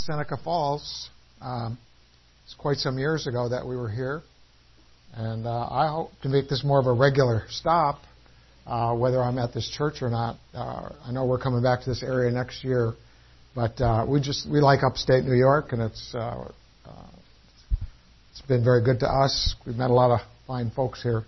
Seneca Falls. It's quite some years ago that we were here. And I hope to make this more of a regular stop, whether I'm at this church or not. I know we're coming back to this area next year. But we like upstate New York, and it's been very good to us. We've met a lot of fine folks here.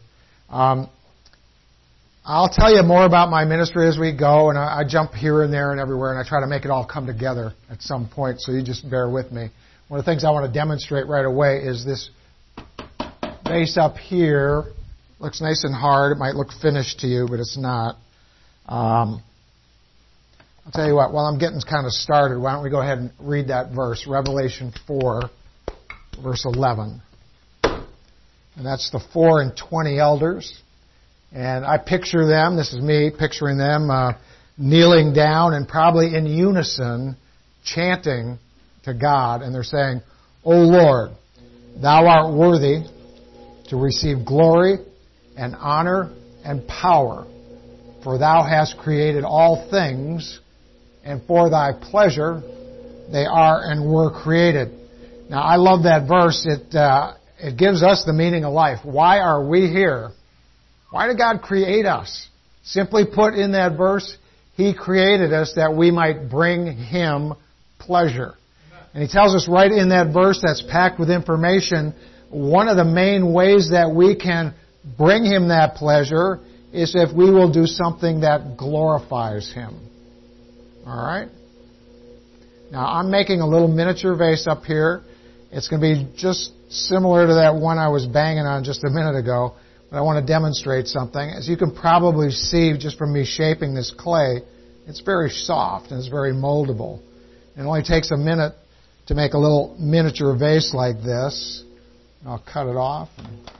I'll tell you more about my ministry as we go, and I jump here and there and everywhere, and I try to make it all come together at some point, so you just bear with me. One of the things I want to demonstrate right away is this base up here. Looks nice and hard. It might look finished to you, but it's not. I'll tell you what, while I'm getting kind of started, why don't we go ahead and read that verse, Revelation 4, verse 11. And that's the 4 and 20 elders. And I picture them, this is me picturing them, kneeling down and probably in unison chanting to God. And they're saying, O Lord, Thou art worthy to receive glory and honor and power, for Thou hast created all things, and for Thy pleasure they are and were created. Now, I love that verse. It gives us the meaning of life. Why are we here? Why did God create us? Simply put in that verse, He created us that we might bring Him pleasure. And He tells us right in that verse that's packed with information, one of the main ways that we can bring Him that pleasure is if we will do something that glorifies Him. All right? Now, I'm making a little miniature vase up here. It's going to be just similar to that one I was banging on just a minute ago, but I want to demonstrate something. As you can probably see just from me shaping this clay, it's very soft and it's very moldable. It only takes a minute to make a little miniature vase like this. I'll cut it off and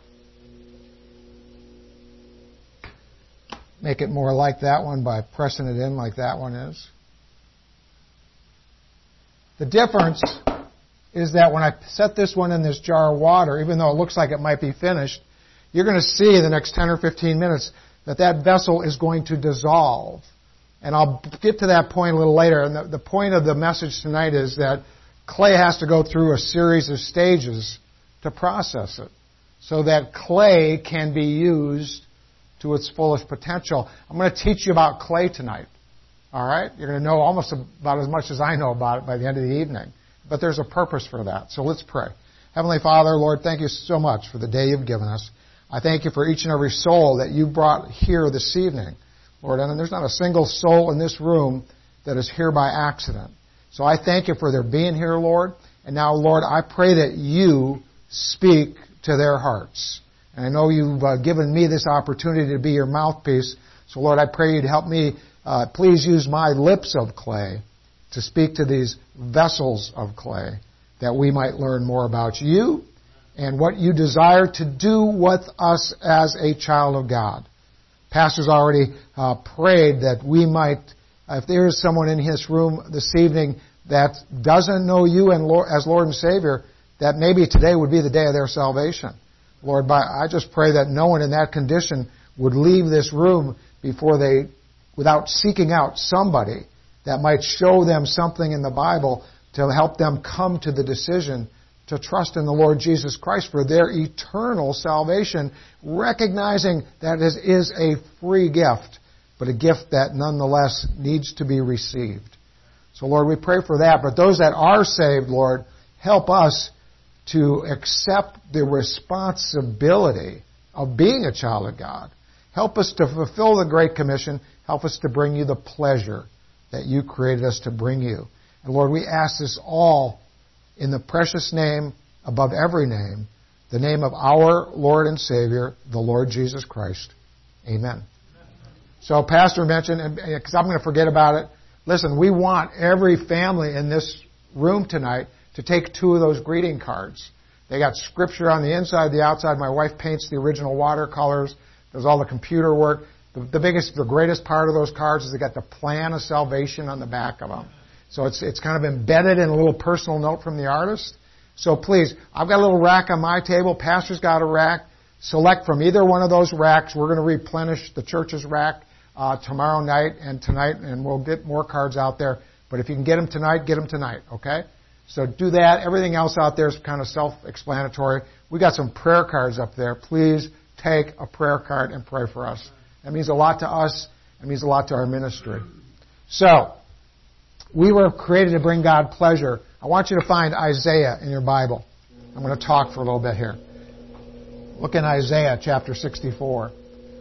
make it more like that one by pressing it in like that one is. The difference is that when I set this one in this jar of water, even though it looks like it might be finished, you're going to see in the next 10 or 15 minutes that vessel is going to dissolve. And I'll get to that point a little later. And the point of the message tonight is that clay has to go through a series of stages to process it, so that clay can be used to its fullest potential. I'm going to teach you about clay tonight. All right? You're going to know almost about as much as I know about it by the end of the evening. But there's a purpose for that. So let's pray. Heavenly Father, Lord, thank you so much for the day you've given us. I thank you for each and every soul that you brought here this evening, Lord. And there's not a single soul in this room that is here by accident. So I thank you for their being here, Lord. And now, Lord, I pray that you speak to their hearts. And I know you've given me this opportunity to be your mouthpiece. So, Lord, I pray you'd help me. Please use my lips of clay to speak to these vessels of clay, that we might learn more about you and what you desire to do with us as a child of God. Pastor's already prayed that we might, if there is someone in his room this evening that doesn't know you as Lord and Savior, that maybe today would be the day of their salvation. Lord, I just pray that no one in that condition would leave this room without seeking out somebody that might show them something in the Bible to help them come to the decision to trust in the Lord Jesus Christ for their eternal salvation, recognizing that it is a free gift, but a gift that nonetheless needs to be received. So, Lord, we pray for that. But those that are saved, Lord, help us to accept the responsibility of being a child of God. Help us to fulfill the Great Commission. Help us to bring you the pleasure that you created us to bring you. And Lord, we ask this all in the precious name above every name, the name of our Lord and Savior, the Lord Jesus Christ. Amen. So Pastor mentioned, because I'm going to forget about it, listen, we want every family in this room tonight to take 2 of those greeting cards. They got scripture on the inside, the outside. My wife paints the original watercolors, does all the computer work. The greatest part of those cards is they got the plan of salvation on the back of them. So it's kind of embedded in a little personal note from the artist. So please, I've got a little rack on my table. Pastor's got a rack. Select from either one of those racks. We're going to replenish the church's rack tomorrow night and tonight, and we'll get more cards out there. But if you can get them tonight, okay? So do that. Everything else out there is kind of self-explanatory. We got some prayer cards up there. Please take a prayer card and pray for us. That means a lot to us. It means a lot to our ministry. So, we were created to bring God pleasure. I want you to find Isaiah in your Bible. I'm going to talk for a little bit here. Look in Isaiah chapter 64.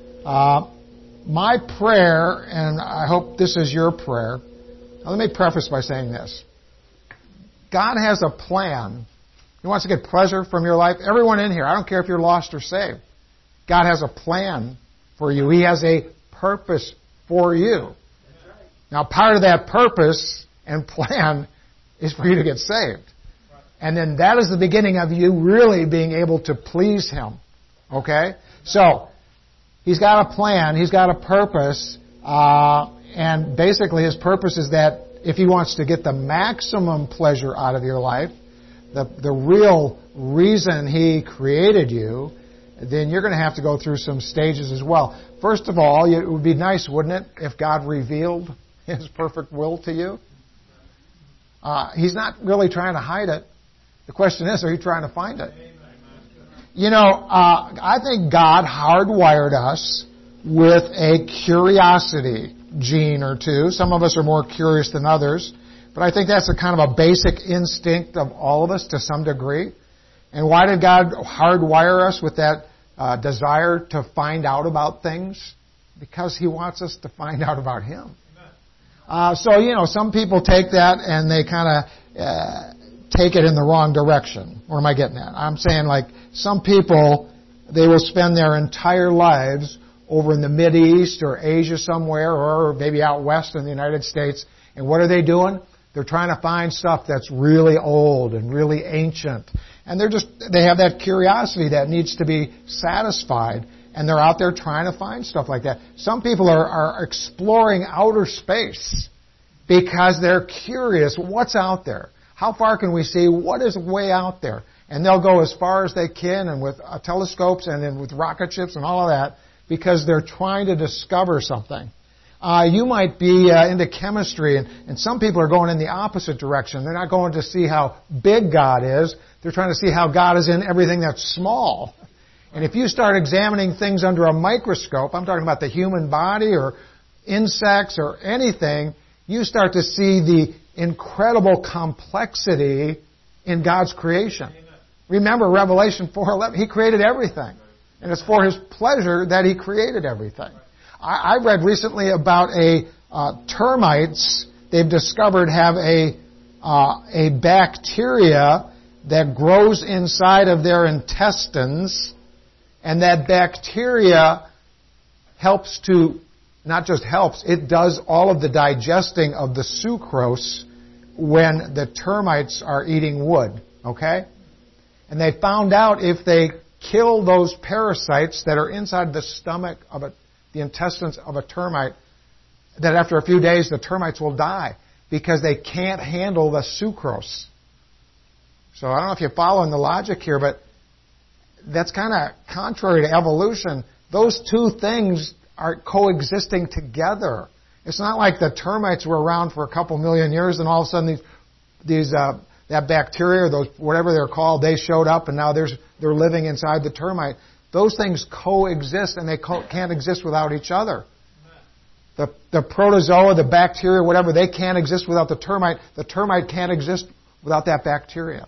My prayer, and I hope this is your prayer. Now, let me preface by saying this. God has a plan. He wants to get pleasure from your life. Everyone in here, I don't care if you're lost or saved. God has a plan for you. He has a purpose for you. Now, part of that purpose and plan is for you to get saved. And then that is the beginning of you really being able to please Him. Okay? So, He's got a plan. He's got a purpose. And basically His purpose is that if He wants to get the maximum pleasure out of your life, the real reason He created you, then you're going to have to go through some stages as well. First of all, it would be nice, wouldn't it, if God revealed His perfect will to you? He's not really trying to hide it. The question is, are you trying to find it? You know, I think God hardwired us with a curiosity gene or two. Some of us are more curious than others. But I think that's a kind of a basic instinct of all of us to some degree. And why did God hardwire us with that desire to find out about things? Because He wants us to find out about Him. So, you know, some people take that and they kind of take it in the wrong direction. What am I getting at? I'm saying, like, some people, they will spend their entire lives over in the Mideast or Asia somewhere, or maybe out west in the United States. And what are they doing? They're trying to find stuff that's really old and really ancient. And they have that curiosity that needs to be satisfied. And they're out there trying to find stuff like that. Some people are exploring outer space because they're curious. What's out there? How far can we see? What is way out there? And they'll go as far as they can, and with telescopes and then with rocket ships and all of that, because they're trying to discover something. You might be into chemistry, and some people are going in the opposite direction. They're not going to see how big God is. They're trying to see how God is in everything that's small. And if you start examining things under a microscope, I'm talking about the human body or insects or anything, you start to see the incredible complexity in God's creation. Remember Revelation 4:11, He created everything. And it's for His pleasure that He created everything. I read recently about termites. They've discovered have a bacteria that grows inside of their intestines, and that bacteria helps to, not just helps, it does all of the digesting of the sucrose when the termites are eating wood. Okay? And they found out if they kill those parasites that are inside the stomach of the intestines of a termite, that after a few days the termites will die because they can't handle the sucrose. So I don't know if you're following the logic here, but that's kind of contrary to evolution. Those two things are coexisting together. It's not like the termites were around for a couple million years and all of a sudden that bacteria, or those whatever they're called, they showed up and now they're living inside the termite. Those things coexist and they can't exist without each other. The protozoa, the bacteria, whatever, they can't exist without the termite. The termite can't exist without that bacteria.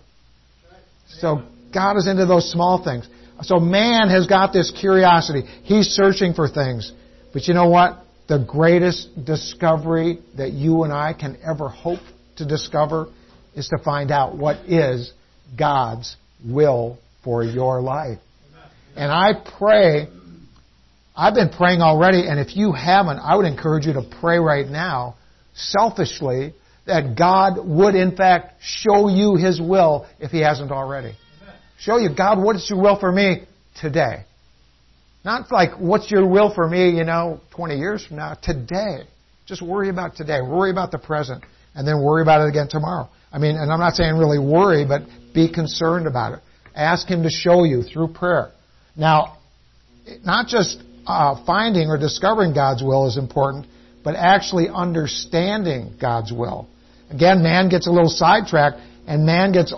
So God is into those small things. So man has got this curiosity. He's searching for things. But you know what? The greatest discovery that you and I can ever hope to discover is to find out what is God's will for your life. And I pray, I've been praying already, and if you haven't, I would encourage you to pray right now, selfishly, that God would in fact show you His will if He hasn't already. Show you, God, what is your will for me today? Not like, what's your will for me, 20 years from now. Today. Just worry about today. Worry about the present. And then worry about it again tomorrow. And I'm not saying really worry, but be concerned about it. Ask Him to show you through prayer. Now, not just finding or discovering God's will is important, but actually understanding God's will. Again, man gets a little sidetracked. And man gets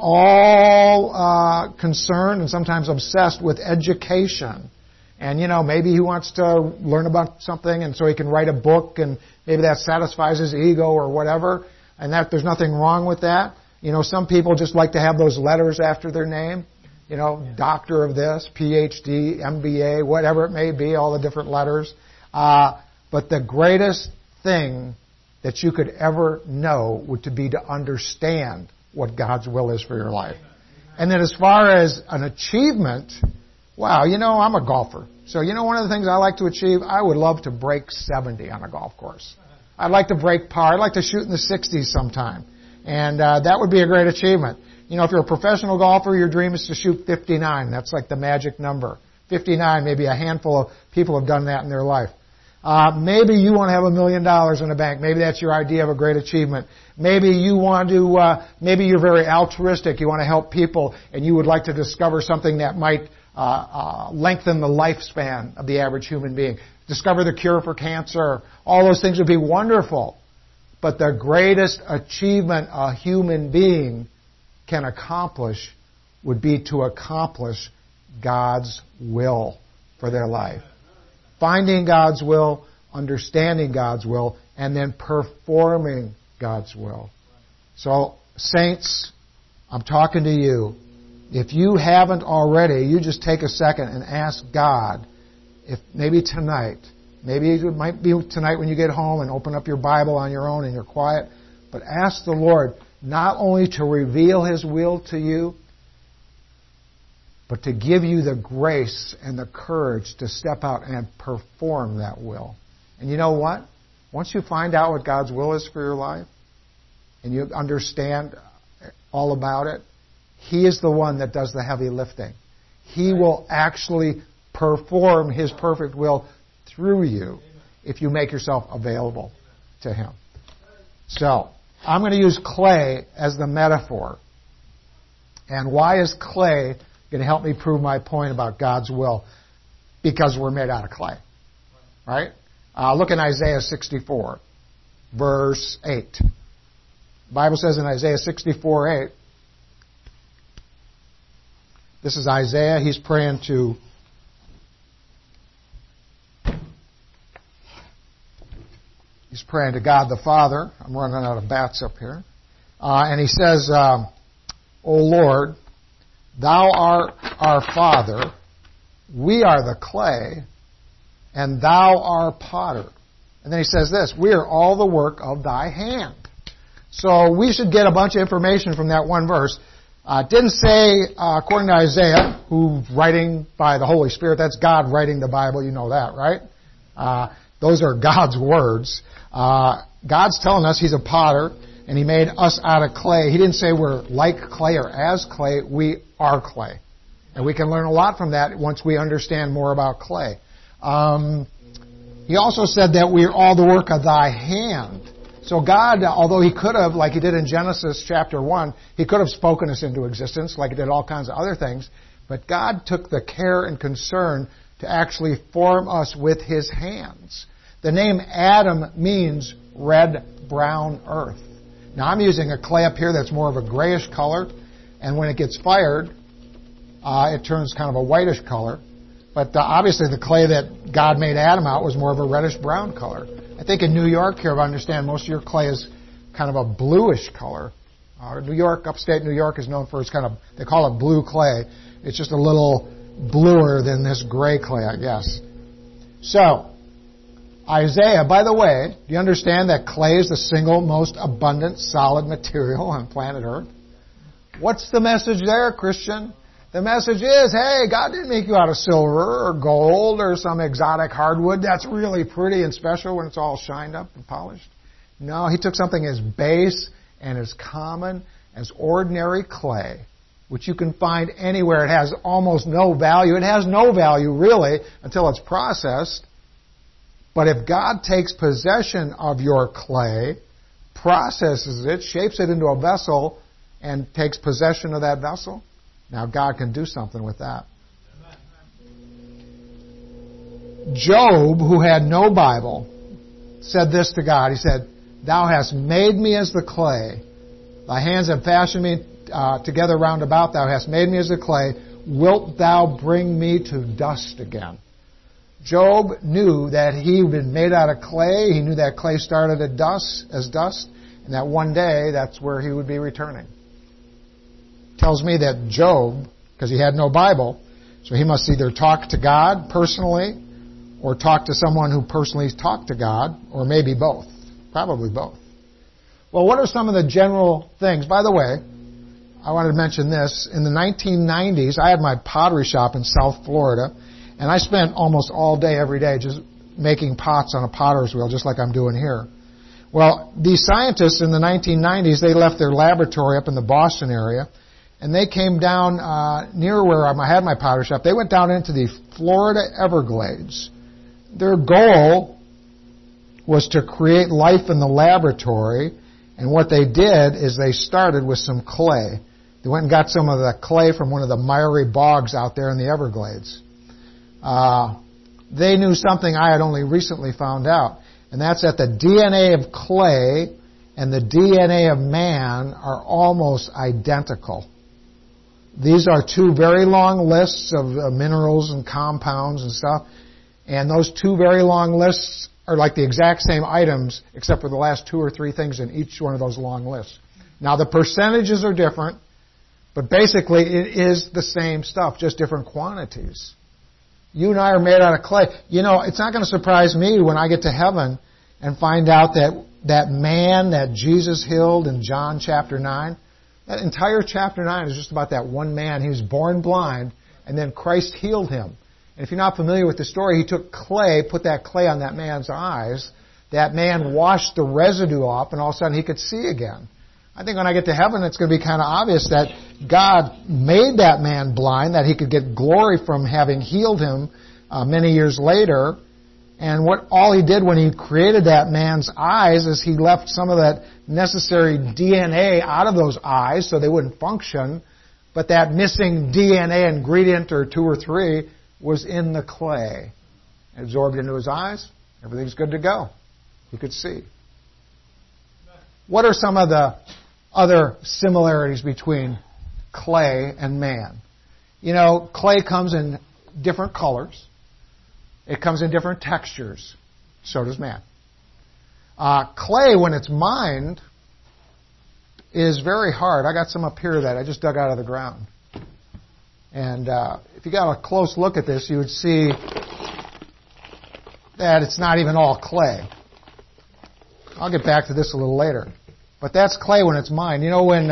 all concerned and sometimes obsessed with education. And, maybe he wants to learn about something and so he can write a book and maybe that satisfies his ego or whatever. And that there's nothing wrong with that. Some people just like to have those letters after their name. Doctor of this, PhD, MBA, whatever it may be, all the different letters. But the greatest thing that you could ever know would be to understand what God's will is for your life. And then as far as an achievement, wow, I'm a golfer. So one of the things I like to achieve, I would love to break 70 on a golf course. I'd like to break par. I'd like to shoot in the 60s sometime. And that would be a great achievement. If you're a professional golfer, your dream is to shoot 59. That's like the magic number. 59, maybe a handful of people have done that in their life. Maybe you want to have $1 million in the bank. Maybe that's your idea of a great achievement. Maybe you want to, maybe you're very altruistic. You want to help people and you would like to discover something that might lengthen the lifespan of the average human being. Discover the cure for cancer. All those things would be wonderful. But the greatest achievement a human being can accomplish would be to accomplish God's will for their life. Finding God's will, understanding God's will, and then performing God's will. So, saints, I'm talking to you. If you haven't already, you just take a second and ask God, if maybe tonight, maybe it might be tonight when you get home and open up your Bible on your own and you're quiet, but ask the Lord not only to reveal His will to you, but to give you the grace and the courage to step out and perform that will. And you know what? Once you find out what God's will is for your life, and you understand all about it, He is the one that does the heavy lifting. He will actually perform His perfect will through you if you make yourself available to Him. So, I'm going to use clay as the metaphor. And why is clay going to help me prove my point about God's will? Because we're made out of clay. Right? Look in Isaiah 64, verse 8. The Bible says in Isaiah 64:8, this is Isaiah. He's praying to God the Father. I'm running out of bats up here. And he says, O Lord, Thou art our Father, we are the clay, and Thou art potter. And then he says this, we are all the work of Thy hand. So we should get a bunch of information from that one verse. It didn't say, according to Isaiah, who's writing by the Holy Spirit, that's God writing the Bible, you know that, right? Those are God's words. God's telling us He's a potter, and He made us out of clay. He didn't say we're like clay or as clay. We are clay. And we can learn a lot from that once we understand more about clay. He also said that we are all the work of Thy hand. So God, although He could have, like He did in Genesis chapter 1, He could have spoken us into existence, like He did all kinds of other things. But God took the care and concern to actually form us with His hands. The name Adam means red-brown earth. Now I'm using a clay up here that's more of a grayish color, and when it gets fired, it turns kind of a whitish color. But obviously the clay that God made Adam out was more of a reddish-brown color. I think in New York here, I understand most of your clay is kind of a bluish color. New York, upstate New York is known for its kind of, they call it blue clay. It's just a little bluer than this gray clay, I guess. So, Isaiah, by the way, do you understand that clay is the single most abundant solid material on planet Earth? What's the message there, Christian? The message is, hey, God didn't make you out of silver or gold or some exotic hardwood that's really pretty and special when it's all shined up and polished. No, He took something as base and as common as ordinary clay, which you can find anywhere. It has almost no value. It has no value, really, until it's processed. But if God takes possession of your clay, processes it, shapes it into a vessel, and takes possession of that vessel, now God can do something with that. Job, who had no Bible, said this to God. He said, Thou hast made me as the clay. Thy hands have fashioned me. together round about. Thou hast made me as a clay. Wilt thou bring me to dust again? Job knew that he had been made out of clay. He knew that clay started as dust, and that one day that's where he would be returning. Tells me that Job, because he had no Bible, so he must either talk to God personally or talk to someone who personally talked to God, or maybe both. Probably both. Well, what are some of the general things? By the way, I wanted to mention this. In the 1990s, I had my pottery shop in South Florida, and I spent almost all day, every day, just making pots on a potter's wheel, just like I'm doing here. Well, these scientists in the 1990s, they left their laboratory up in the Boston area, and they came down near where I had my pottery shop. They went down into the Florida Everglades. Their goal was to create life in the laboratory, and what they did is they started with some clay. They went and got some of the clay from one of the miry bogs out there in the Everglades. They knew something I had only recently found out, and that's that the DNA of clay and the DNA of man are almost identical. These are two very long lists of minerals and compounds and stuff, and those two very long lists are like the exact same items except for the last 2 or 3 things in each one of those long lists. Now the percentages are different, but basically it is the same stuff, just different quantities. You and I are made out of clay. You know, it's not going to surprise me when I get to heaven and find out that man that Jesus healed in John chapter 9, that entire chapter 9 is just about that one man. He was born blind, and then Christ healed him. And if you're not familiar with the story, he took clay, put that clay on that man's eyes. That man washed the residue off, and all of a sudden he could see again. I think when I get to heaven, it's going to be kind of obvious that God made that man blind, that he could get glory from having healed him many years later. And what all he did when he created that man's eyes is he left some of that necessary DNA out of those eyes so they wouldn't function. But that missing DNA ingredient or 2 or 3 was in the clay. It absorbed into his eyes. Everything's good to go. He could see. What are some of the other similarities between clay and man? You know, clay comes in different colors. It comes in different textures. So does man. Clay, when it's mined, is very hard. I got some up here that I just dug out of the ground. And if you got a close look at this, you would see that it's not even all clay. I'll get back to this a little later. But that's clay when it's mined. You know, when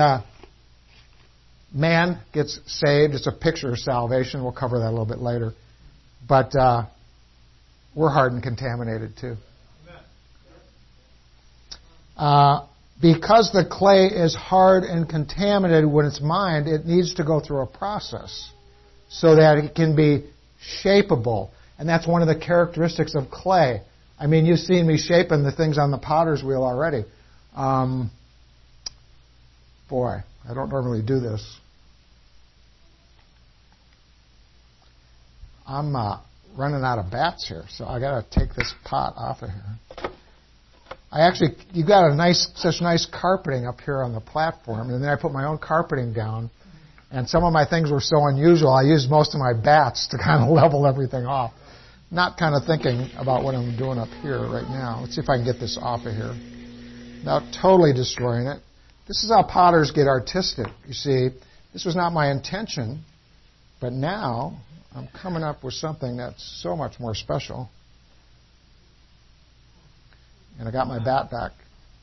man gets saved, it's a picture of salvation. We'll cover that a little bit later. But we're hard and contaminated too. Because the clay is hard and contaminated when it's mined, it needs to go through a process so that it can be shapeable. And that's one of the characteristics of clay. I mean, you've seen me shaping the things on the potter's wheel already. Boy, I don't normally do this. I'm running out of bats here, so I got to take this pot off of here. You got such nice carpeting up here on the platform, and then I put my own carpeting down, and some of my things were so unusual, I used most of my bats to kind of level everything off. Not kind of thinking about what I'm doing up here right now. Let's see if I can get this off of here without totally destroying it. This is how potters get artistic. You see, this was not my intention, but now I'm coming up with something that's so much more special. And I got my bat back.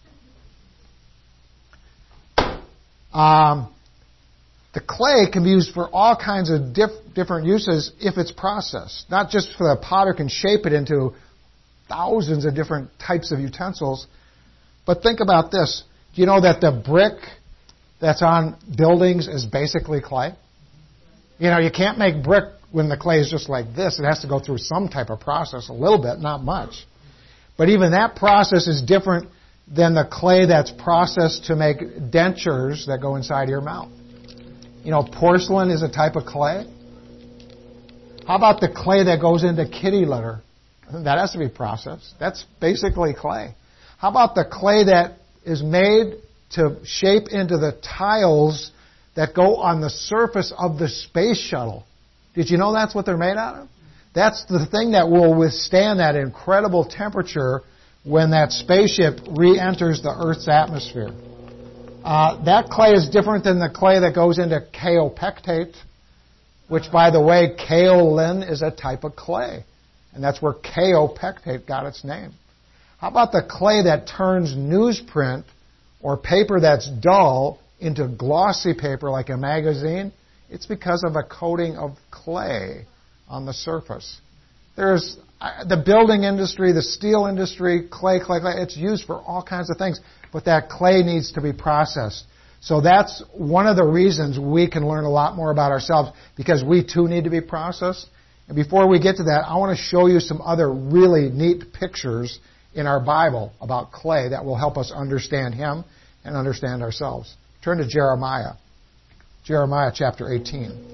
The clay can be used for all kinds of different uses if it's processed. Not just for the potter can shape it into thousands of different types of utensils. But think about this. Do you know that the brick that's on buildings is basically clay? You know, you can't make brick when the clay is just like this. It has to go through some type of process, a little bit, not much. But even that process is different than the clay that's processed to make dentures that go inside your mouth. You know, porcelain is a type of clay. How about the clay that goes into kitty litter? That has to be processed. That's basically clay. How about the clay that is made to shape into the tiles that go on the surface of the space shuttle. Did you know that's what they're made out of? That's the thing that will withstand that incredible temperature when that spaceship re-enters the Earth's atmosphere. That clay is different than the clay that goes into kaolin, which, by the way, kaolin is a type of clay. And that's where kaolin got its name. How about the clay that turns newsprint or paper that's dull into glossy paper like a magazine? It's because of a coating of clay on the surface. There's the building industry, the steel industry, clay. It's used for all kinds of things. But that clay needs to be processed. So that's one of the reasons we can learn a lot more about ourselves, because we too need to be processed. And before we get to that, I want to show you some other really neat pictures in our Bible about clay that will help us understand Him and understand ourselves. Turn to Jeremiah. Jeremiah chapter 18.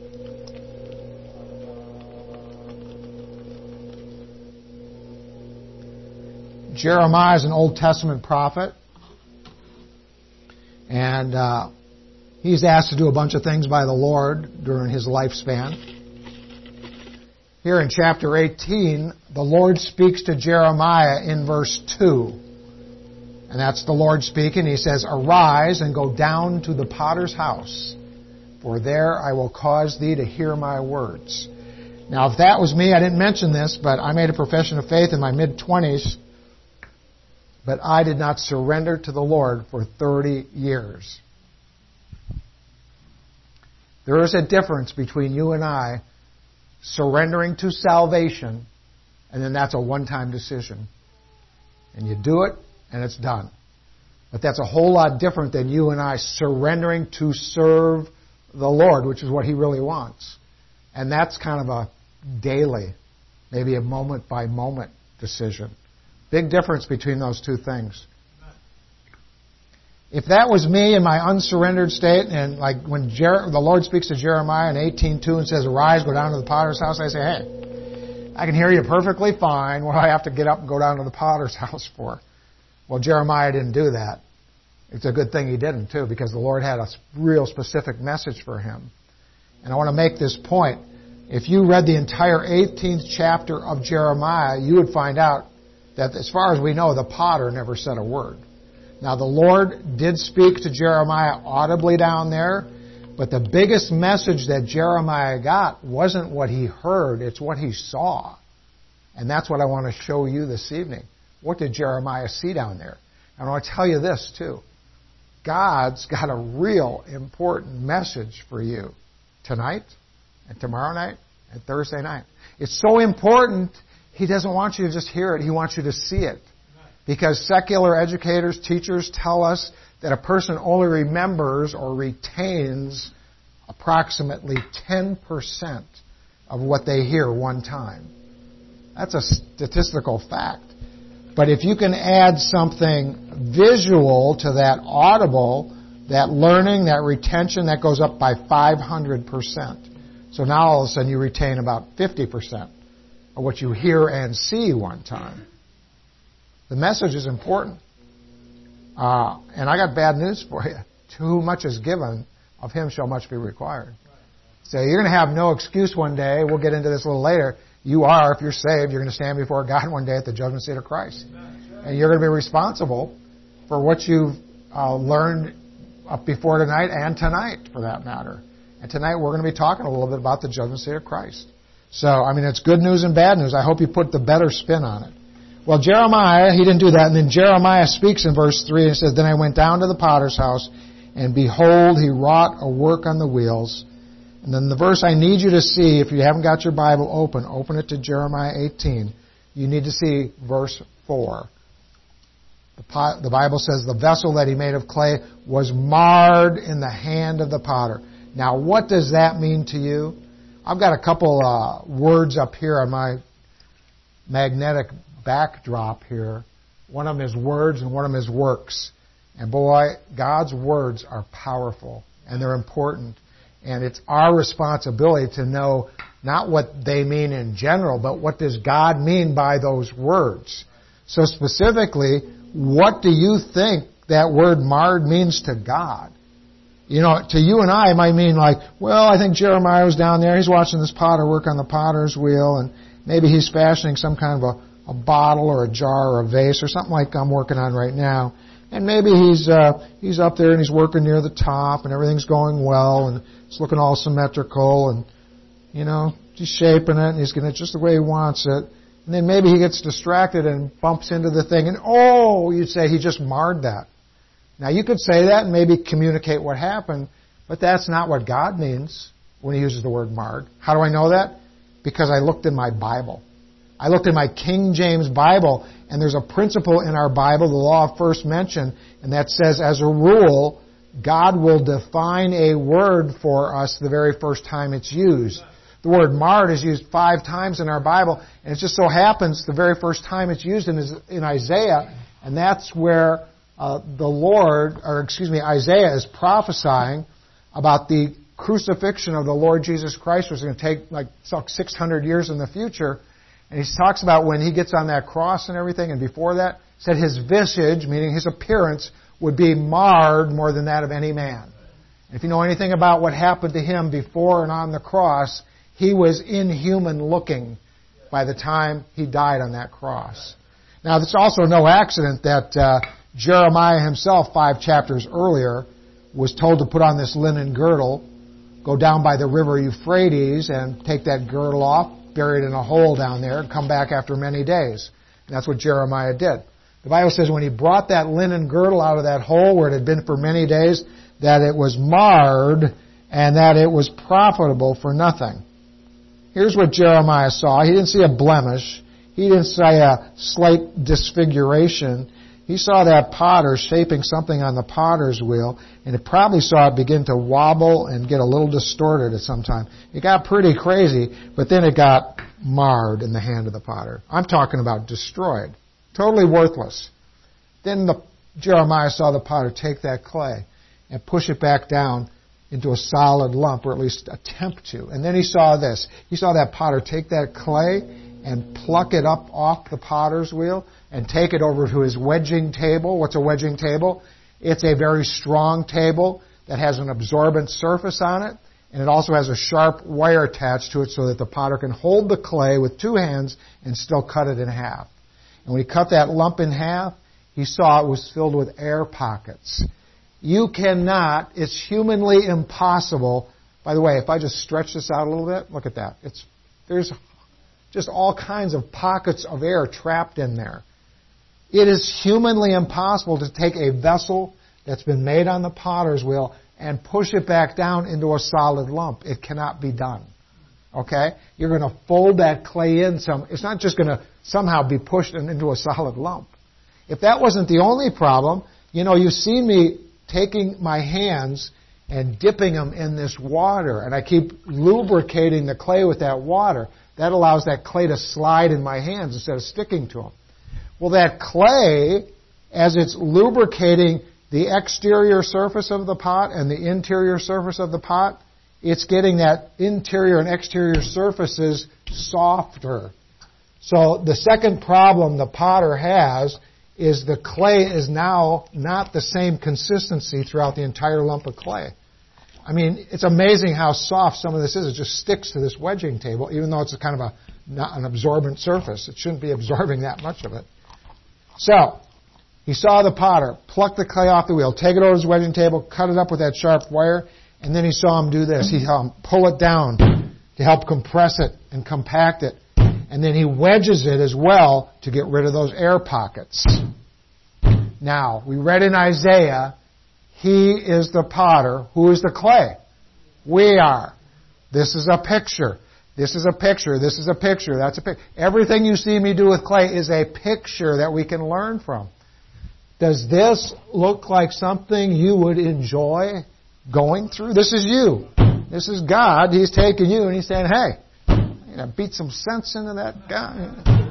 Jeremiah is an Old Testament prophet. And he's asked to do a bunch of things by the Lord during his lifespan. Here in chapter 18, the Lord speaks to Jeremiah in verse 2. And that's the Lord speaking. He says, "Arise and go down to the potter's house, for there I will cause thee to hear my words." Now, if that was me, I didn't mention this, but I made a profession of faith in my mid-20s. But I did not surrender to the Lord for 30 years. There is a difference between you and I surrendering to salvation, and then that's a one-time decision. And you do it, and it's done. But that's a whole lot different than you and I surrendering to serve the Lord, which is what He really wants. And that's kind of a daily, maybe a moment-by-moment decision. Big difference between those two things. If that was me in my unsurrendered state, and like when the Lord speaks to Jeremiah in 18:2 and says, "Arise, go down to the potter's house," I say, "Hey, I can hear you perfectly fine. What do I have to get up and go down to the potter's house for?" Well, Jeremiah didn't do that. It's a good thing he didn't, too, because the Lord had a real specific message for him. And I want to make this point. If you read the entire 18th chapter of Jeremiah, you would find out that as far as we know, the potter never said a word. Now, the Lord did speak to Jeremiah audibly down there, but the biggest message that Jeremiah got wasn't what he heard, it's what he saw. And that's what I want to show you this evening. What did Jeremiah see down there? And I want to tell you this, too. God's got a real important message for you tonight and tomorrow night and Thursday night. It's so important. He doesn't want you to just hear it. He wants you to see it. Because secular educators, teachers tell us that a person only remembers or retains approximately 10% of what they hear one time. That's a statistical fact. But if you can add something visual to that audible, that learning, that retention, that goes up by 500%. So now all of a sudden you retain about 50%. Of what you hear and see one time. The message is important. And I got bad news for you. To whom much is given, of him shall much be required. So you're going to have no excuse one day. We'll get into this a little later. You are, if you're saved, you're going to stand before God one day at the judgment seat of Christ. And you're going to be responsible for what you've learned up before tonight and tonight, for that matter. And tonight we're going to be talking a little bit about the judgment seat of Christ. So, I mean, it's good news and bad news. I hope you put the better spin on it. Well, Jeremiah, he didn't do that. And then Jeremiah speaks in verse 3 and says, "Then I went down to the potter's house, and behold, he wrought a work on the wheels." And then the verse I need you to see, if you haven't got your Bible open it to Jeremiah 18. You need to see verse 4. The Bible says, "The vessel that he made of clay was marred in the hand of the potter." Now, what does that mean to you? I've got a couple words up here on my magnetic backdrop here. One of them is words and one of them is works. And boy, God's words are powerful and they're important. And it's our responsibility to know not what they mean in general, but what does God mean by those words. So specifically, what do you think that word marred means to God? You know, to you and I, it might mean like, well, I think Jeremiah was down there. He's watching this potter work on the potter's wheel, and maybe he's fashioning some kind of a bottle or a jar or a vase or something like I'm working on right now. And maybe he's up there and he's working near the top and everything's going well and it's looking all symmetrical and, you know, he's shaping it and he's getting it just the way he wants it. And then maybe he gets distracted and bumps into the thing and, oh, you'd say he just marred that. Now, you could say that and maybe communicate what happened, but that's not what God means when He uses the word marred. How do I know that? Because I looked in my Bible. I looked in my King James Bible, and there's a principle in our Bible, the law of first mention, and that says, as a rule, God will define a word for us the very first time it's used. The word marred is used 5 times in our Bible, and it just so happens the very first time it's used in Isaiah, and that's where Isaiah is prophesying about the crucifixion of the Lord Jesus Christ, which is going to take like 600 years in the future. And he talks about when He gets on that cross and everything, and before that, said His visage, meaning His appearance, would be marred more than that of any man. And if you know anything about what happened to Him before and on the cross, He was inhuman looking by the time He died on that cross. Now, it's also no accident that Jeremiah himself, 5 chapters earlier, was told to put on this linen girdle, go down by the river Euphrates and take that girdle off, bury it in a hole down there, and come back after many days. And that's what Jeremiah did. The Bible says when he brought that linen girdle out of that hole where it had been for many days, that it was marred and that it was profitable for nothing. Here's what Jeremiah saw. He didn't see a blemish. He didn't see a slight disfiguration. He saw that potter shaping something on the potter's wheel, and he probably saw it begin to wobble and get a little distorted at some time. It got pretty crazy, but then it got marred in the hand of the potter. I'm talking about destroyed. Totally worthless. Then Jeremiah saw the potter take that clay and push it back down into a solid lump, or at least attempt to. And then he saw this. He saw that potter take that clay and pluck it up off the potter's wheel and take it over to his wedging table. What's a wedging table? It's a very strong table that has an absorbent surface on it, and it also has a sharp wire attached to it so that the potter can hold the clay with 2 hands and still cut it in half. And when he cut that lump in half, he saw it was filled with air pockets. You cannot, it's humanly impossible. By the way, if I just stretch this out a little bit, look at that. There's just all kinds of pockets of air trapped in there. It is humanly impossible to take a vessel that's been made on the potter's wheel and push it back down into a solid lump. It cannot be done. Okay? You're going to fold that clay in some. It's not just going to somehow be pushed into a solid lump. If that wasn't the only problem, you've seen me taking my hands and dipping them in this water, and I keep lubricating the clay with that water. That allows that clay to slide in my hands instead of sticking to them. Well, that clay, as it's lubricating the exterior surface of the pot and the interior surface of the pot, it's getting that interior and exterior surfaces softer. So the second problem the potter has is the clay is now not the same consistency throughout the entire lump of clay. I mean, it's amazing how soft some of this is. It just sticks to this wedging table, even though it's kind of an absorbent surface. It shouldn't be absorbing that much of it. So, he saw the potter pluck the clay off the wheel, take it over to his wedging table, cut it up with that sharp wire, and then he saw him do this. He saw him pull it down to help compress it and compact it. And then he wedges it as well to get rid of those air pockets. Now, we read in Isaiah, He is the potter. Who is the clay? We are. This is a picture. This is a picture. This is a picture. That's a picture. Everything you see me do with clay is a picture that we can learn from. Does this look like something you would enjoy going through? This is you. This is God. He's taking you and He's saying, hey, beat some sense into that guy.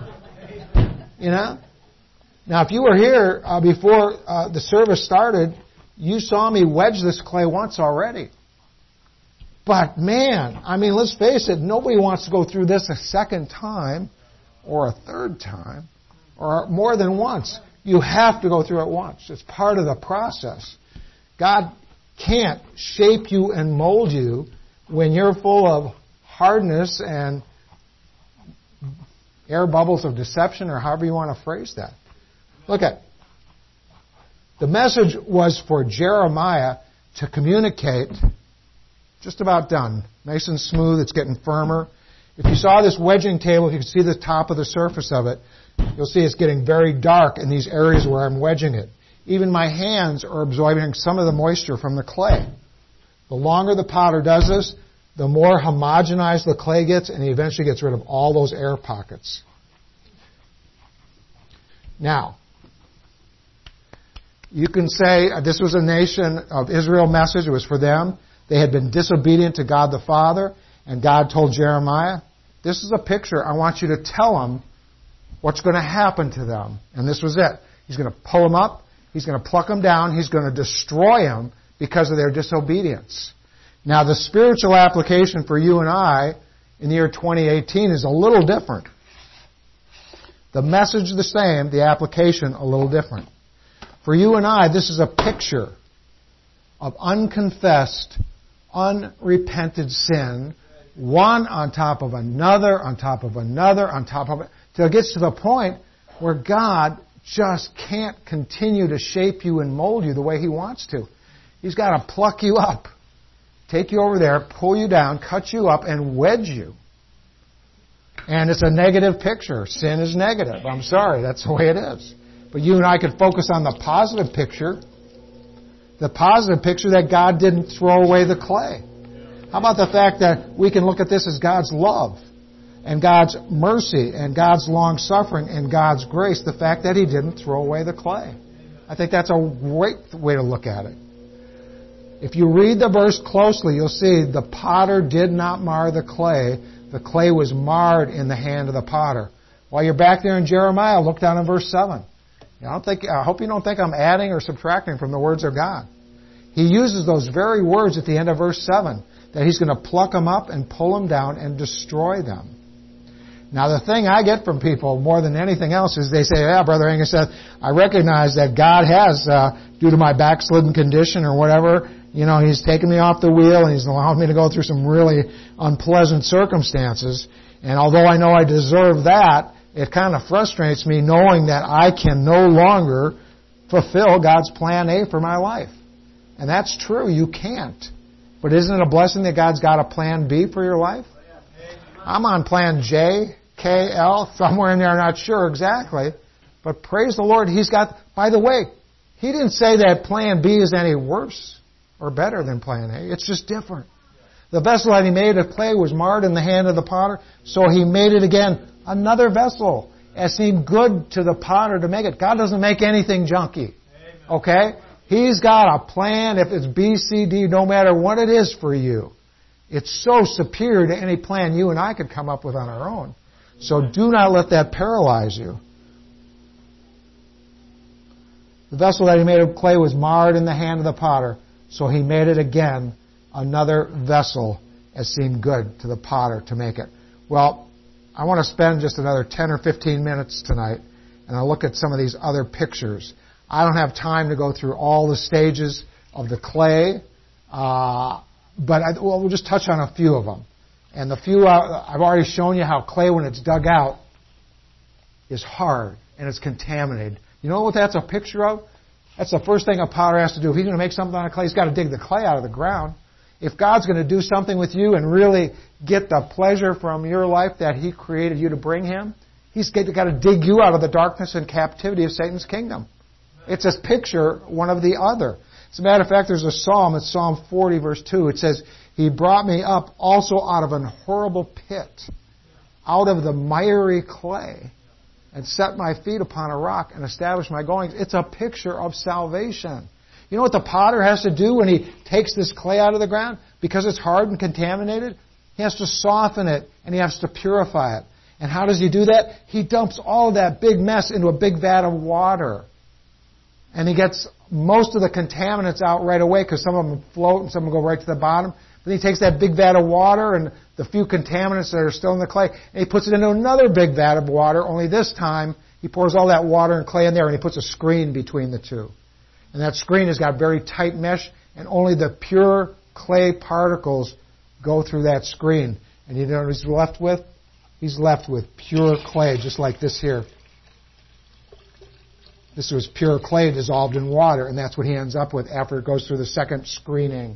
Now, if you were here before the service started, you saw me wedge this clay once already. But man, let's face it, nobody wants to go through this a second time or a third time or more than once. You have to go through it once. It's part of the process. God can't shape you and mold you when you're full of hardness and air bubbles of deception, or however you want to phrase that. Look at the message was for Jeremiah to communicate. Just about done. Nice and smooth. It's getting firmer. If you saw this wedging table, if you can see the top of the surface of it, you'll see it's getting very dark in these areas where I'm wedging it. Even my hands are absorbing some of the moisture from the clay. The longer the potter does this, the more homogenized the clay gets, and he eventually gets rid of all those air pockets. Now, you can say this was a nation of Israel message. It was for them. They had been disobedient to God the Father, and God told Jeremiah, this is a picture. I want you to tell them what's going to happen to them. And this was it. He's going to pull them up. He's going to pluck them down. He's going to destroy them because of their disobedience. Now, the spiritual application for you and I in the year 2018 is a little different. The message the same, the application a little different. For you and I, this is a picture of unconfessed, unrepented sin, one on top of another, on top of another, on top of it, till it gets to the point where God just can't continue to shape you and mold you the way He wants to. He's got to pluck you up, take you over there, pull you down, cut you up, and wedge you. And it's a negative picture. Sin is negative. I'm sorry, that's the way it is. But you and I can focus on the positive picture that God didn't throw away the clay. How about the fact that we can look at this as God's love and God's mercy and God's long-suffering and God's grace, the fact that He didn't throw away the clay. I think that's a great way to look at it. If you read the verse closely, you'll see the potter did not mar the clay. The clay was marred in the hand of the potter. While you're back there in Jeremiah, look down in verse 7. I hope you don't think I'm adding or subtracting from the words of God. He uses those very words at the end of verse 7, that He's going to pluck them up and pull them down and destroy them. Now, the thing I get from people more than anything else is they say, yeah, Brother Angus said, I recognize that God has, due to my backslidden condition or whatever, He's taken me off the wheel and He's allowed me to go through some really unpleasant circumstances. And although I know I deserve that, it kind of frustrates me knowing that I can no longer fulfill God's plan A for my life. And that's true, you can't. But isn't it a blessing that God's got a plan B for your life? I'm on plan J, K, L, somewhere in there, I'm not sure exactly. But praise the Lord, He's got, by the way, He didn't say that plan B is any worse or better than plan A. It's just different. The vessel that He made of clay was marred in the hand of the potter, so He made it again another vessel as seemed good to the potter to make it. God doesn't make anything junky. Okay? He's got a plan, if it's B, C, D, no matter what it is for you. It's so superior to any plan you and I could come up with on our own. So do not let that paralyze you. The vessel that He made of clay was marred in the hand of the potter, so He made it again another vessel as seemed good to the potter to make it. Well, I want to spend just another 10 or 15 minutes tonight, and I'll look at some of these other pictures. I don't have time to go through all the stages of the clay, but we'll just touch on a few of them. And the few, I've already shown you how clay, when it's dug out, is hard and it's contaminated. You know what that's a picture of? That's the first thing a potter has to do. If he's going to make something out of clay, he's got to dig the clay out of the ground. If God's going to do something with you and really get the pleasure from your life that He created you to bring Him, He's got to dig you out of the darkness and captivity of Satan's kingdom. It's a picture, one of the other. As a matter of fact, there's a psalm, it's Psalm 40, verse 2. It says, He brought me up also out of an horrible pit, out of the miry clay, and set my feet upon a rock and established my goings. It's a picture of salvation. You know what the potter has to do when he takes this clay out of the ground? Because it's hard and contaminated, he has to soften it and he has to purify it. And how does he do that? He dumps all of that big mess into a big vat of water. And he gets most of the contaminants out right away because some of them float and some of them go right to the bottom. Then he takes that big vat of water and the few contaminants that are still in the clay and he puts it into another big vat of water, only this time he pours all that water and clay in there and he puts a screen between the two. And that screen has got very tight mesh and only the pure clay particles go through that screen. And you know what he's left with? He's left with pure clay, just like this here. This was pure clay dissolved in water, and that's what he ends up with after it goes through the second screening.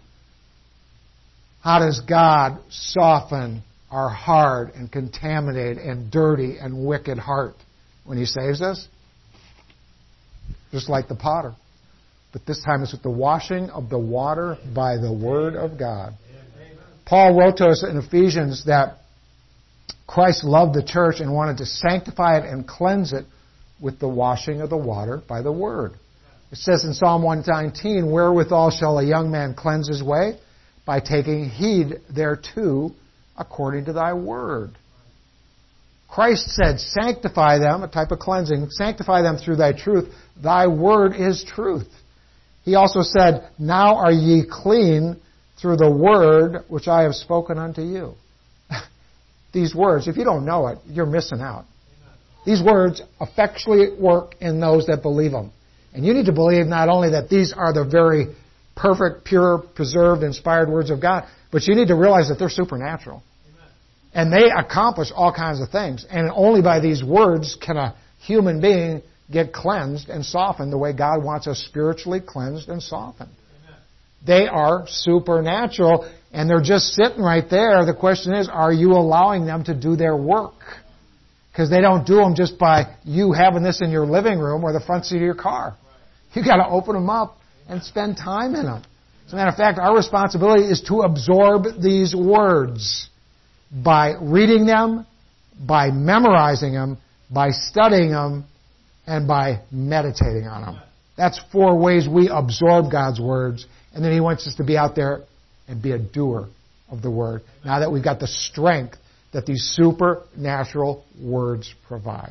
How does God soften our hard and contaminated and dirty and wicked heart when He saves us? Just like the potter. But this time it's with the washing of the water by the Word of God. Paul wrote to us in Ephesians that Christ loved the church and wanted to sanctify it and cleanse it with the washing of the water by the Word. It says in Psalm 119, "Wherewithal shall a young man cleanse his way? By taking heed thereto according to thy word." Christ said, sanctify them, a type of cleansing, sanctify them through thy truth. Thy word is truth. He also said, now are ye clean through the word which I have spoken unto you. These words, if you don't know it, you're missing out. These words effectually work in those that believe them. And you need to believe not only that these are the very perfect, pure, preserved, inspired words of God, but you need to realize that they're supernatural. Amen. And they accomplish all kinds of things. And only by these words can a human being get cleansed and softened the way God wants us spiritually cleansed and softened. Amen. They are supernatural, and they're just sitting right there. The question is, are you allowing them to do their work? Because they don't do them just by you having this in your living room or the front seat of your car. You've got to open them up and spend time in them. As a matter of fact, our responsibility is to absorb these words by reading them, by memorizing them, by studying them, and by meditating on them. That's 4 ways we absorb God's words, and then He wants us to be out there and be a doer of the Word, now that we've got the strength that these supernatural words provide.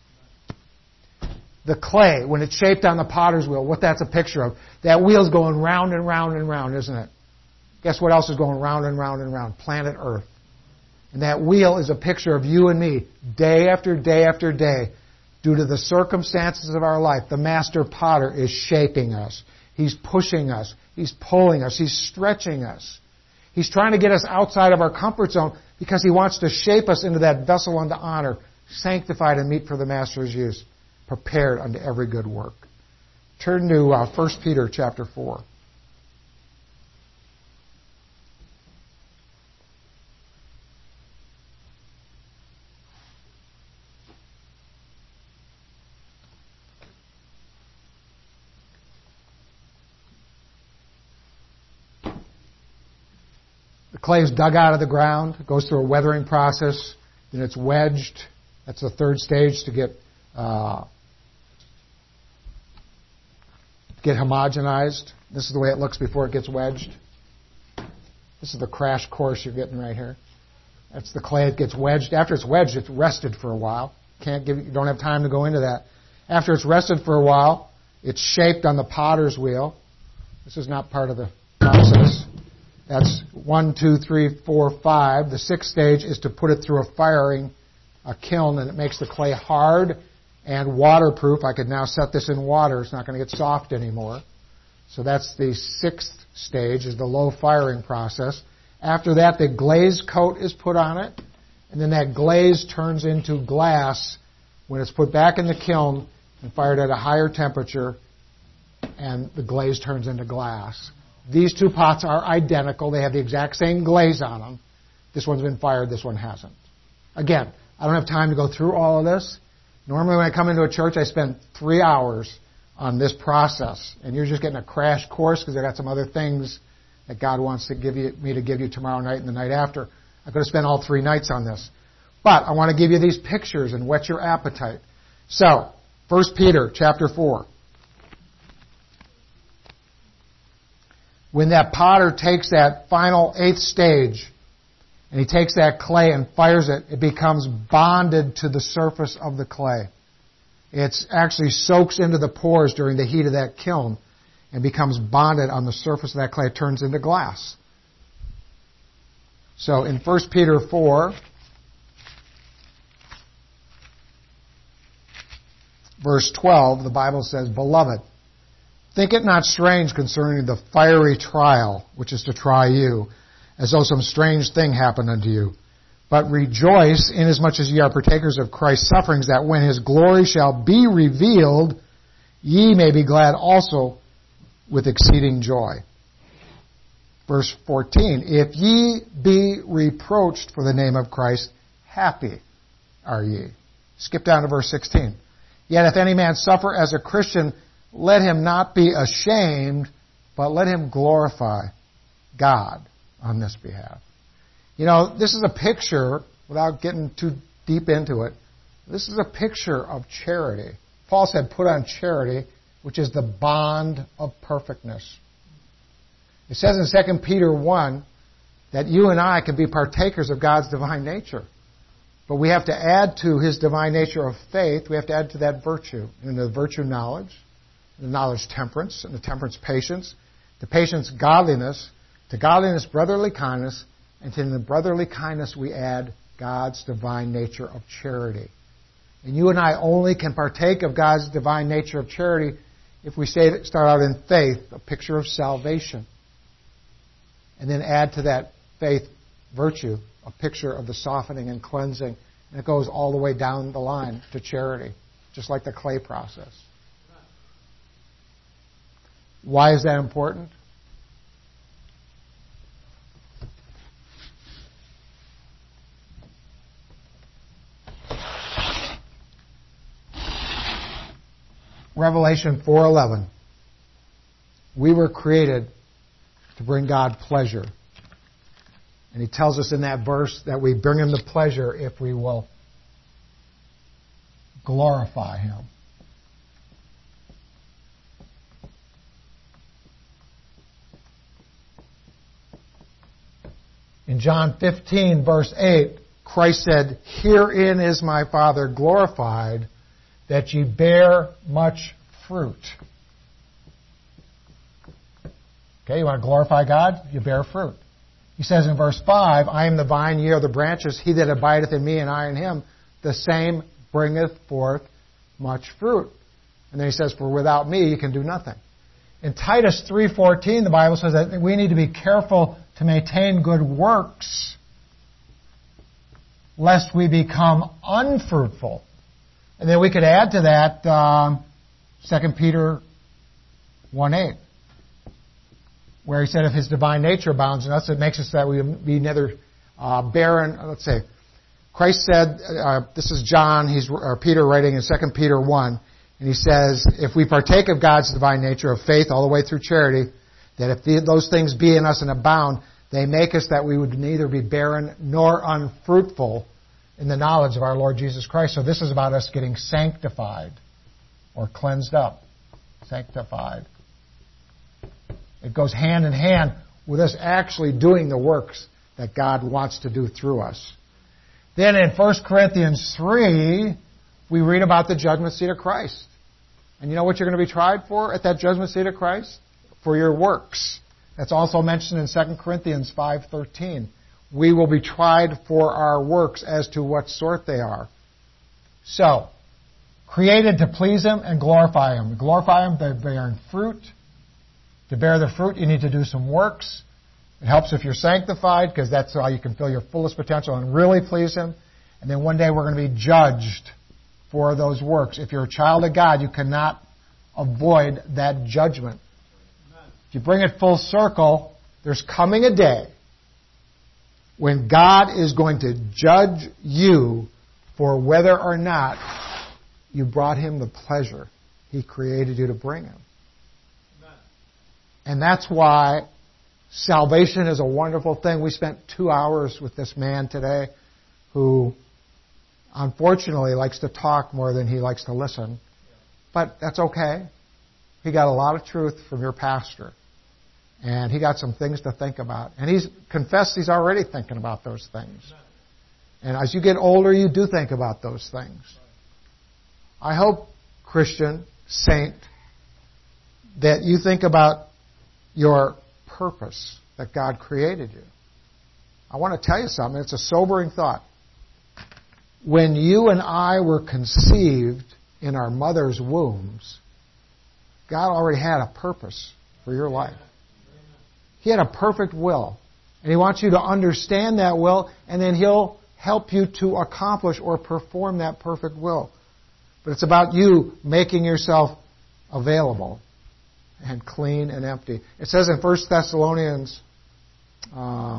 The clay, when it's shaped on the potter's wheel, what that's a picture of. That wheel's going round and round and round, isn't it? Guess what else is going round and round and round? Planet Earth. And that wheel is a picture of you and me, day after day after day. Due to the circumstances of our life, the master potter is shaping us. He's pushing us. He's pulling us. He's stretching us. He's trying to get us outside of our comfort zone because He wants to shape us into that vessel unto honor, sanctified and meet for the master's use, prepared unto every good work. Turn to 1 Peter chapter 4. The clay is dug out of the ground. It goes through a weathering process. Then it's wedged. That's the 3rd stage to get homogenized. This is the way it looks before it gets wedged. This is the crash course you're getting right here. That's the clay. It gets wedged. After it's wedged, it's rested for a while. You don't have time to go into that. After it's rested for a while, it's shaped on the potter's wheel. This is not part of the process. That's 1, 2, 3, 4, 5. The 6th stage is to put it through a kiln, and it makes the clay hard and waterproof. I could now set this in water. It's not going to get soft anymore. So that's the 6th stage, is the low firing process. After that, the glaze coat is put on it, and then that glaze turns into glass when it's put back in the kiln and fired at a higher temperature, and the glaze turns into glass. These 2 pots are identical. They have the exact same glaze on them. This one's been fired, this one hasn't. Again, I don't have time to go through all of this. Normally when I come into a church, I spend 3 hours on this process. And you're just getting a crash course because I got some other things that God wants to me to give you tomorrow night and the night after. I'm going to spend all 3 nights on this. But I want to give you these pictures and whet your appetite. So, 1 Peter chapter 4. When that potter takes that final 8th stage, and he takes that clay and fires it, it becomes bonded to the surface of the clay. It actually soaks into the pores during the heat of that kiln and becomes bonded on the surface of that clay. It turns into glass. So in 1 Peter 4, verse 12, the Bible says, Beloved, Think it not strange concerning the fiery trial, which is to try you, as though some strange thing happened unto you. But rejoice, inasmuch as ye are partakers of Christ's sufferings, that when his glory shall be revealed, ye may be glad also with exceeding joy. Verse 14, if ye be reproached for the name of Christ, happy are ye. Skip down to verse 16. Yet if any man suffer as a Christian, let him not be ashamed, but let him glorify God on this behalf. You know, this is a picture, without getting too deep into it, this is a picture of charity. Paul said, put on charity, which is the bond of perfectness. It says in 2 Peter 1 that you and I can be partakers of God's divine nature. But we have to add to his divine nature of faith, we have to add to that virtue. And the virtue knowledge, the knowledge temperance, and the temperance patience, to patience godliness, to godliness brotherly kindness, and to the brotherly kindness we add God's divine nature of charity. And you and I only can partake of God's divine nature of charity if we start out in faith, a picture of salvation. And then add to that faith virtue, a picture of the softening and cleansing. And it goes all the way down the line to charity, just like the clay process. Why is that important? Revelation 4:11. We were created to bring God pleasure. And he tells us in that verse that we bring him the pleasure if we will glorify him. In John 15, verse 8, Christ said, herein is my Father glorified, that ye bear much fruit. Okay, you want to glorify God? You bear fruit. He says in verse 5, I am the vine, ye are the branches. He that abideth in me and I in him, the same bringeth forth much fruit. And then he says, for without me you can do nothing. In Titus 3:14, the Bible says that we need to be careful to maintain good works, lest we become unfruitful. And then we could add to that 2 Peter 1:8, where he said, if his divine nature abounds in us, it makes us that we be neither barren. Let's say, Christ said, this is John, Peter writing in 2 Peter 1, and he says, if we partake of God's divine nature of faith all the way through charity, that if those things be in us and abound, they make us that we would neither be barren nor unfruitful in the knowledge of our Lord Jesus Christ. So this is about us getting sanctified or cleansed up. Sanctified. It goes hand in hand with us actually doing the works that God wants to do through us. Then in 1 Corinthians 3, we read about the judgment seat of Christ. And you know what you're going to be tried for at that judgment seat of Christ? For your works. That's also mentioned in 2 Corinthians 5:13. We will be tried for our works as to what sort they are. So, created to please him and glorify him. To glorify him by bearing fruit. To bear the fruit, you need to do some works. It helps if you're sanctified, because that's how you can feel your fullest potential and really please him. And then one day we're going to be judged for those works. If you're a child of God, you cannot avoid that judgment. If you bring it full circle, there's coming a day when God is going to judge you for whether or not you brought him the pleasure he created you to bring him. And that's why salvation is a wonderful thing. We spent 2 hours with this man today who unfortunately likes to talk more than he likes to listen. But that's okay. He got a lot of truth from your pastor. And he got some things to think about. And he's confessed he's already thinking about those things. And as you get older, you do think about those things. I hope, Christian, saint, that you think about your purpose that God created you. I want to tell you something. It's a sobering thought. When you and I were conceived in our mother's wombs, God already had a purpose for your life. He had a perfect will. And He wants you to understand that will, and then He'll help you to accomplish or perform that perfect will. But it's about you making yourself available and clean and empty. It says in 1 Thessalonians, I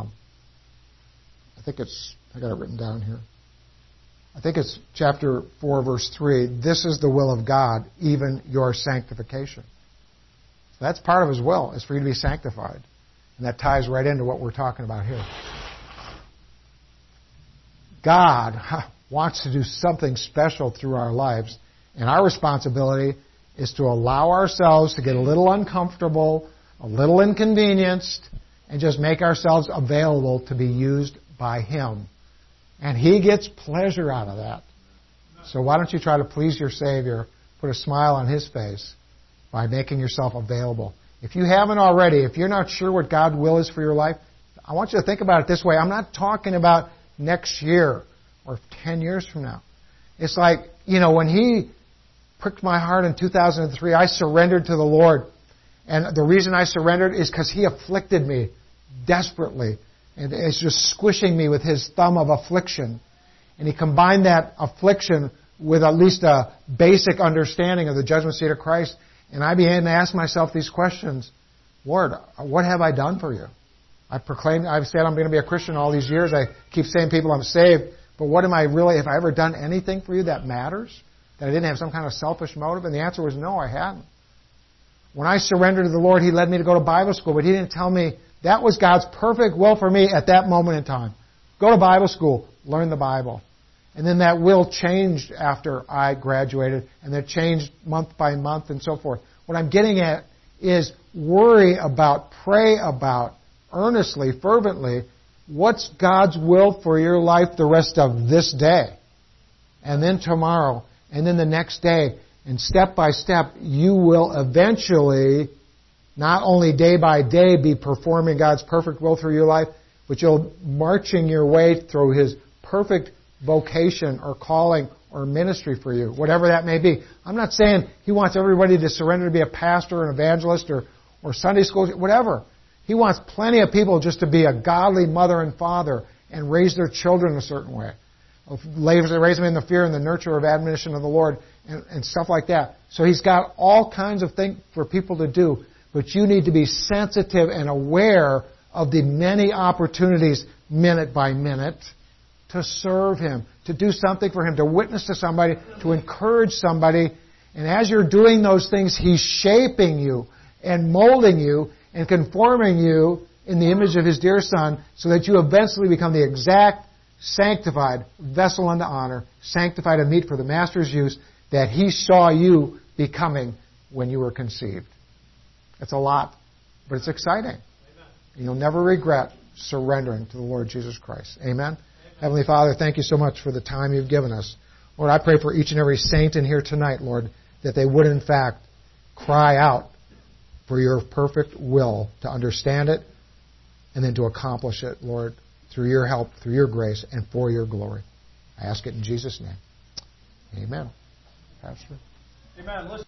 got it written down here. I think it's chapter 4, verse 3. This is the will of God, even your sanctification. So that's part of His will, is for you to be sanctified. And that ties right into what we're talking about here. God wants to do something special through our lives, and our responsibility is to allow ourselves to get a little uncomfortable, a little inconvenienced, and just make ourselves available to be used by Him. And He gets pleasure out of that. So why don't you try to please your Savior, put a smile on His face by making yourself available. If you haven't already, if you're not sure what God's will is for your life, I want you to think about it this way. I'm not talking about next year or 10 years from now. It's like, when He pricked my heart in 2003, I surrendered to the Lord. And the reason I surrendered is because He afflicted me desperately. And it's just squishing me with His thumb of affliction. And He combined that affliction with at least a basic understanding of the judgment seat of Christ. And I began to ask myself these questions. Lord, what have I done for you? I've said I'm going to be a Christian all these years. I keep saying people I'm saved. But what am I really, have I ever done anything for you that matters? That I didn't have some kind of selfish motive? And the answer was no, I hadn't. When I surrendered to the Lord, He led me to go to Bible school, but He didn't tell me that was God's perfect will for me at that moment in time. Go to Bible school, learn the Bible. And then that will changed after I graduated, and it changed month by month and so forth. What I'm getting at is worry about, pray about, earnestly, fervently, what's God's will for your life the rest of this day, and then tomorrow, and then the next day. And step by step, you will eventually, not only day by day, be performing God's perfect will through your life, but you'll marching your way through His perfect vocation or calling or ministry for you, whatever that may be. I'm not saying He wants everybody to surrender to be a pastor, an evangelist, or Sunday school, whatever. He wants plenty of people just to be a godly mother and father and raise their children a certain way. Raise them in the fear and the nurture of admonition of the Lord and stuff like that. So He's got all kinds of things for people to do, but you need to be sensitive and aware of the many opportunities, minute by minute, to serve Him, to do something for Him, to witness to somebody, to encourage somebody. And as you're doing those things, He's shaping you and molding you and conforming you in the image of His dear Son so that you eventually become the exact sanctified vessel unto honor, sanctified and meet for the Master's use that He saw you becoming when you were conceived. It's a lot, but it's exciting. Amen. And you'll never regret surrendering to the Lord Jesus Christ. Amen? Amen? Heavenly Father, thank You so much for the time You've given us. Lord, I pray for each and every saint in here tonight, Lord, that they would in fact cry out for Your perfect will to understand it and then to accomplish it, Lord, through Your help, through Your grace, and for Your glory. I ask it in Jesus' name. Amen. Pastor? Amen. Listen.